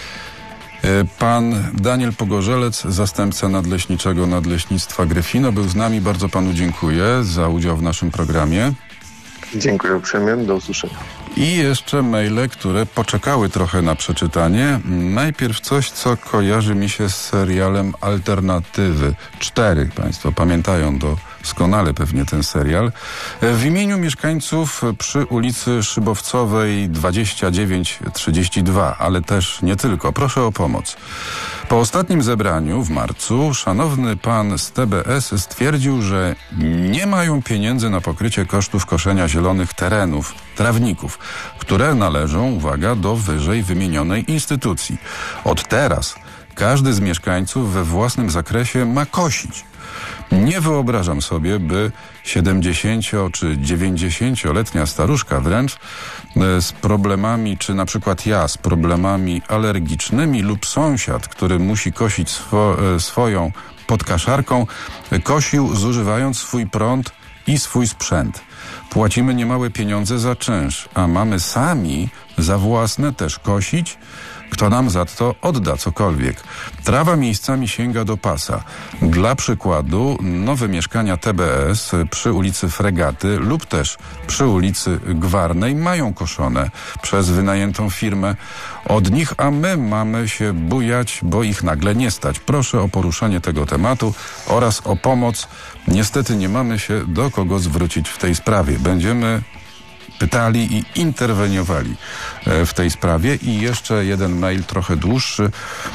Pan Daniel Pogorzelec, zastępca nadleśniczego Nadleśnictwa Gryfino, był z nami. Bardzo panu dziękuję za udział w naszym programie. Dziękuję uprzejmie, do usłyszenia. I jeszcze maile, które poczekały trochę na przeczytanie. Najpierw coś, co kojarzy mi się z serialem Alternatywy 4. Państwo pamiętają doskonale pewnie ten serial. W imieniu mieszkańców przy ulicy Szybowcowej 2932, ale też nie tylko. Proszę o pomoc. Po ostatnim zebraniu w marcu szanowny pan z TBS stwierdził, że nie mają pieniędzy na pokrycie kosztów koszenia zielonych terenów, trawników, które należą, uwaga, do wyżej wymienionej instytucji. Od teraz każdy z mieszkańców we własnym zakresie ma kosić. Nie wyobrażam sobie, by 70 czy 90-letnia staruszka wręcz z problemami, czy na przykład ja z problemami alergicznymi lub sąsiad, który musi kosić swoją podkaszarką, kosił zużywając swój prąd i swój sprzęt. Płacimy niemałe pieniądze za czynsz, a mamy sami za własne też kosić? Kto nam za to odda cokolwiek? Trawa miejscami sięga do pasa. Dla przykładu nowe mieszkania TBS przy ulicy Fregaty lub też przy ulicy Gwarnej mają koszone przez wynajętą firmę od nich, a my mamy się bujać, bo ich nagle nie stać. Proszę o poruszenie tego tematu oraz o pomoc. Niestety nie mamy się do kogo zwrócić w tej sprawie. Będziemy pytali i interweniowali w tej sprawie. I jeszcze jeden mail trochę dłuższy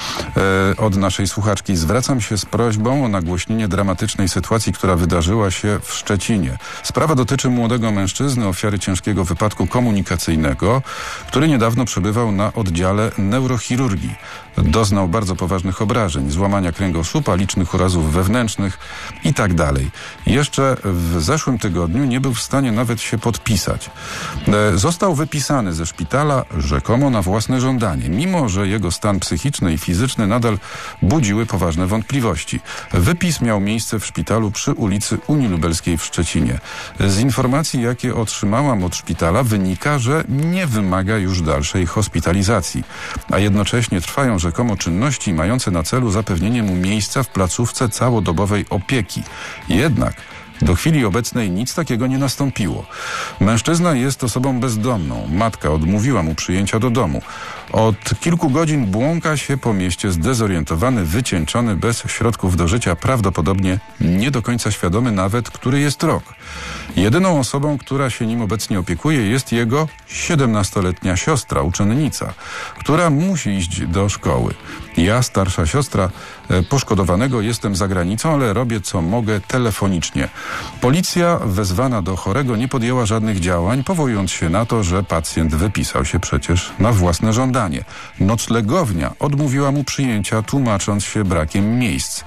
od naszej słuchaczki. Zwracam się z prośbą o nagłośnienie dramatycznej sytuacji, która wydarzyła się w Szczecinie. Sprawa dotyczy młodego mężczyzny, ofiary ciężkiego wypadku komunikacyjnego, który niedawno przebywał na oddziale neurochirurgii. Doznał bardzo poważnych obrażeń, złamania kręgosłupa, licznych urazów wewnętrznych i tak dalej. Jeszcze w zeszłym tygodniu nie był w stanie nawet się podpisać. Został wypisany ze szpitala rzekomo na własne żądanie, mimo że jego stan psychiczny i fizyczny nadal budziły poważne wątpliwości. Wypis miał miejsce w szpitalu przy ulicy Unii Lubelskiej w Szczecinie. Z informacji, jakie otrzymałam od szpitala, wynika, że nie wymaga już dalszej hospitalizacji, a jednocześnie trwają rzekomo czynności mające na celu zapewnienie mu miejsca w placówce całodobowej opieki. Jednak do chwili obecnej nic takiego nie nastąpiło. Mężczyzna jest osobą bezdomną. Matka odmówiła mu przyjęcia do domu. Od kilku godzin błąka się po mieście zdezorientowany, wycieńczony, bez środków do życia, prawdopodobnie nie do końca świadomy nawet, który jest rok. Jedyną osobą, która się nim obecnie opiekuje, jest jego 17-letnia siostra, uczennica, która musi iść do szkoły. Ja, starsza siostra poszkodowanego, jestem za granicą, ale robię co mogę telefonicznie. Policja wezwana do chorego nie podjęła żadnych działań, powołując się na to, że pacjent wypisał się przecież na własne żądanie. Noclegownia odmówiła mu przyjęcia, tłumacząc się brakiem miejsc.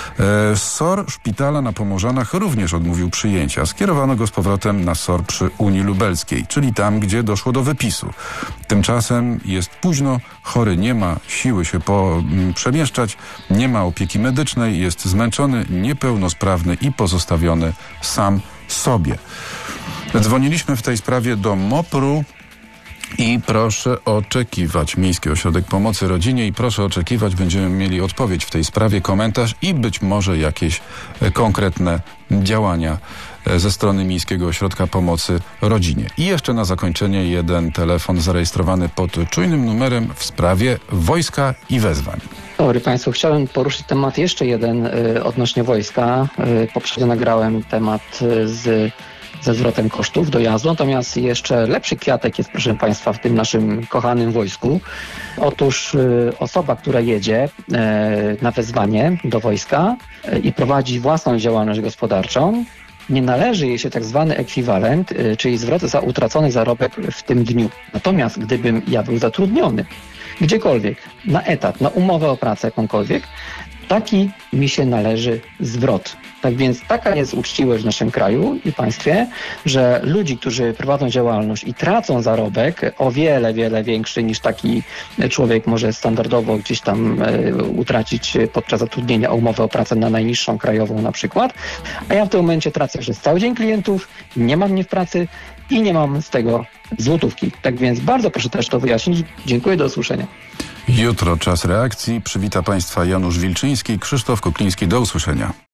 SOR szpitala na Pomorzanach również odmówił przyjęcia. Skierowano go z powrotem na SOR przy Unii Lubelskiej, czyli tam, gdzie doszło do wypisu. Tymczasem jest późno, chory nie ma siły się przemieszczać, nie ma opieki medycznej, jest zmęczony, niepełnosprawny i pozostawiony sam sobie. Dzwoniliśmy w tej sprawie do MOPR-u i proszę oczekiwać. Miejski Ośrodek Pomocy Rodzinie i proszę oczekiwać, będziemy mieli odpowiedź w tej sprawie, komentarz i być może jakieś konkretne działania ze strony Miejskiego Ośrodka Pomocy Rodzinie. I jeszcze na zakończenie jeden telefon zarejestrowany pod czujnym numerem w sprawie wojska i wezwań. Dobry Państwu, chciałem poruszyć temat jeszcze jeden odnośnie wojska. Poprzednio nagrałem temat ze zwrotem kosztów dojazdu, natomiast jeszcze lepszy kwiatek jest, proszę Państwa, w tym naszym kochanym wojsku. Otóż osoba, która jedzie na wezwanie do wojska i prowadzi własną działalność gospodarczą, nie należy jej się tak zwany ekwiwalent, czyli zwrot za utracony zarobek w tym dniu. Natomiast gdybym ja był zatrudniony gdziekolwiek, na etat, na umowę o pracę jakąkolwiek, taki mi się należy zwrot. Tak więc taka jest uczciwość w naszym kraju i państwie, że ludzi, którzy prowadzą działalność i tracą zarobek o wiele, wiele większy niż taki człowiek może standardowo gdzieś tam utracić podczas zatrudnienia o umowę o pracę na najniższą krajową na przykład, a ja w tym momencie tracę przez cały dzień klientów, nie mam mnie w pracy i nie mam z tego złotówki. Tak więc bardzo proszę też to wyjaśnić. Dziękuję, do usłyszenia. Jutro czas reakcji. Przywita Państwa Janusz Wilczyński, Krzysztof Kukliński. Do usłyszenia.